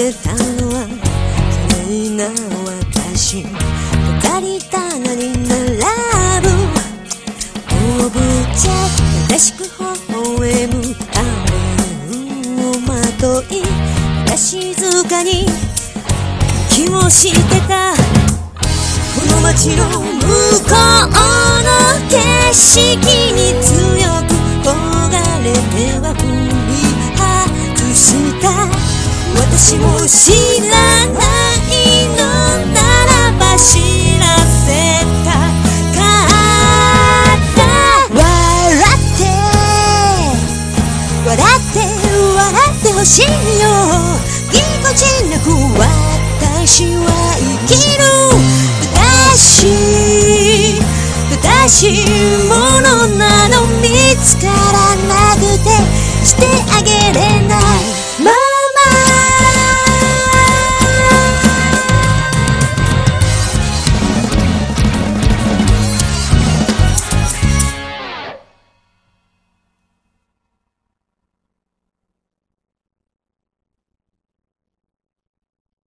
れたのは綺麗な私、語りたがりなラブオブチャ正しく微笑む仮面をまとい、静かに気をしてたこの街の向こうの景色に強く焦がれては振り外した。私も知らないのならば知らせたかった。笑ってほしいよ。ぎこちなく私は生きる。正しいものなど見つからなくて、して